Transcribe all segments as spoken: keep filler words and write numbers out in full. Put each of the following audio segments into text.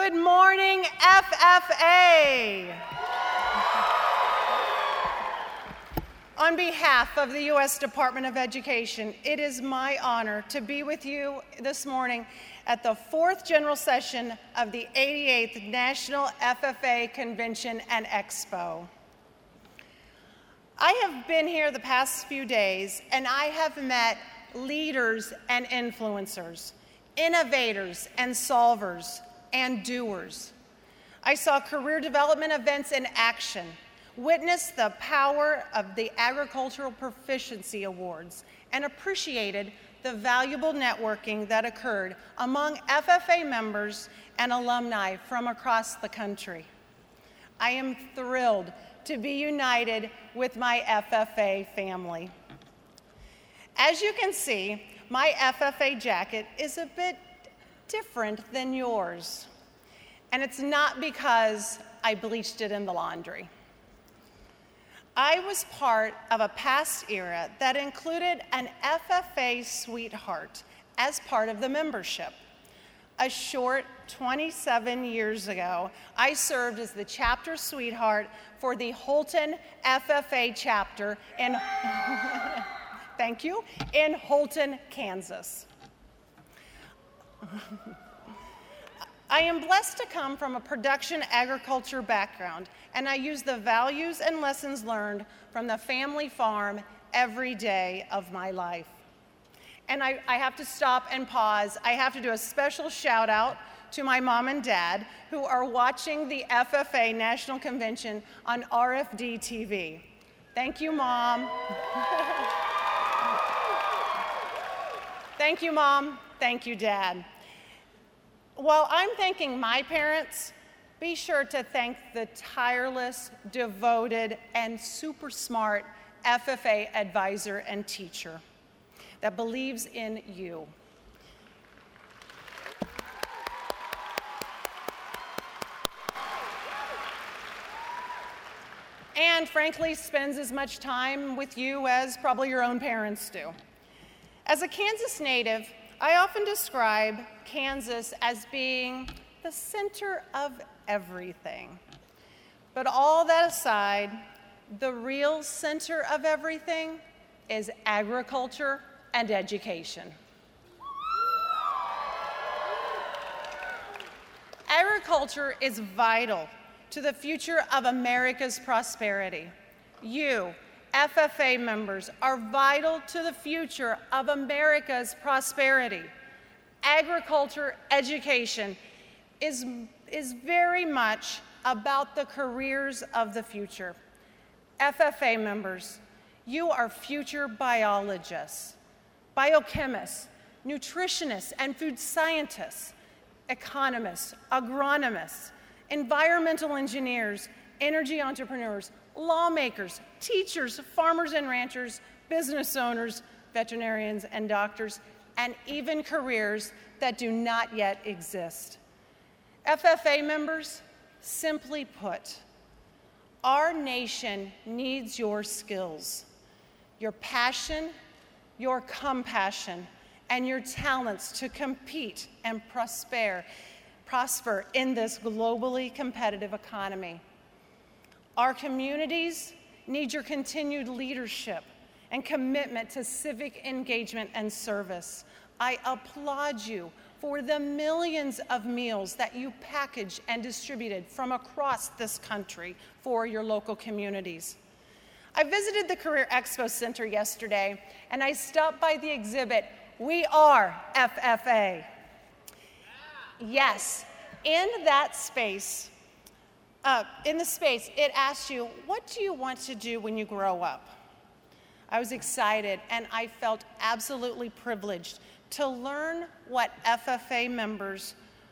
Good morning, F F A. On behalf of the U S Department of Education, it is my honor to be with you this morning at the fourth general session of the eighty-eighth National F F A Convention and Expo. I have been here the past few days, and I have met leaders and influencers, innovators and solvers, and doers. I saw career development events in action, witnessed the power of the Agricultural Proficiency Awards, and appreciated the valuable networking that occurred among F F A members and alumni from across the country. I am thrilled to be united with my F F A family. As you can see, my F F A jacket is a bit different than yours, and it's not because I bleached it in the laundry. I was part of a past era that included an F F A sweetheart as part of the membership. A short twenty-seven years ago, I served as the chapter sweetheart for the Holton F F A chapter in, thank you, in Holton, Kansas. I am blessed to come from a production agriculture background, and I use the values and lessons learned from the family farm every day of my life. And I, I have to stop and pause. I have to do a special shout out to my mom and dad who are watching the F F A National Convention on R F D T V. Thank you, Mom. Thank you, Mom. Thank you, Dad. While I'm thanking my parents, be sure to thank the tireless, devoted, and super smart F F A advisor and teacher that believes in you. And frankly, spends as much time with you as probably your own parents do. As a Kansas native, I often describe Kansas as being the center of everything. But all that aside, the real center of everything is agriculture and education. Agriculture is vital to the future of America's prosperity. You, F F A members, are vital to the future of America's prosperity. Agriculture education is, is very much about the careers of the future. F F A members, you are future biologists, biochemists, nutritionists and food scientists, economists, agronomists, environmental engineers, energy entrepreneurs, lawmakers, teachers, farmers and ranchers, business owners, veterinarians and doctors, and even careers that do not yet exist. F F A members, simply put, our nation needs your skills, your passion, your compassion, and your talents to compete and prosper, prosper in this globally competitive economy. Our communities need your continued leadership and commitment to civic engagement and service. I applaud you for the millions of meals that you packaged and distributed from across this country for your local communities. I visited the Career Expo Center yesterday, and I stopped by the exhibit, We Are F F A. Yes, in that space, uh, in the space, it asks you, what do you want to do when you grow up? I was excited, and I felt absolutely privileged to learn what F F A members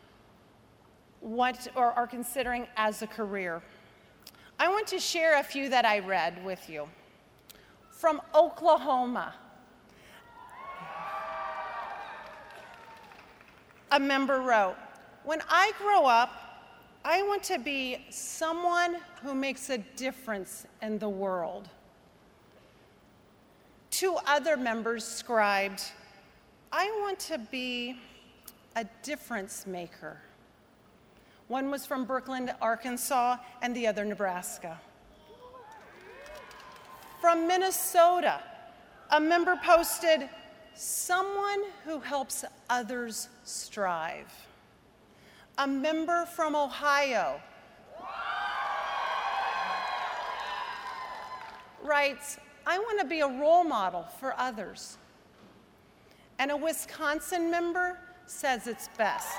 want or are considering as a career. I want to share a few that I read with you. From Oklahoma, a member wrote, when I grow up, I want to be someone who makes a difference in the world. Two other members scribed, I want to be a difference maker. One was from Brookland, Arkansas, and the other Nebraska. From Minnesota, a member posted, "Someone who helps others strive." A member from Ohio writes, "I want to be a role model for others." And a Wisconsin member says it's best.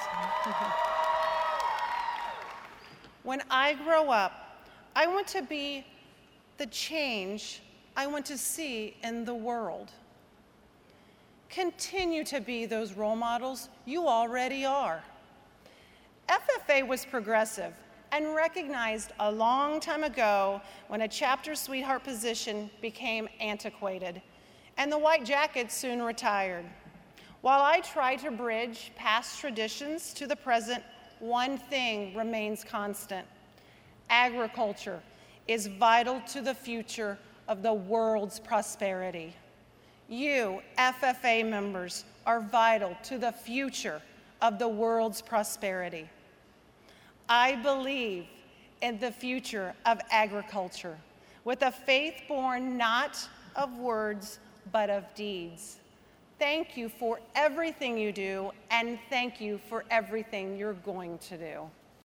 "When I grow up, I want to be the change I want to see in the world." Continue to be those role models you already are. F F A was progressive and recognized a long time ago when a chapter sweetheart position became antiquated, and the White Jackets soon retired. While I try to bridge past traditions to the present, one thing remains constant. Agriculture is vital to the future of the world's prosperity. You, F F A members, are vital to the future of the world's prosperity. I believe in the future of agriculture with a faith born not of words, but of deeds. Thank you for everything you do, and thank you for everything you're going to do.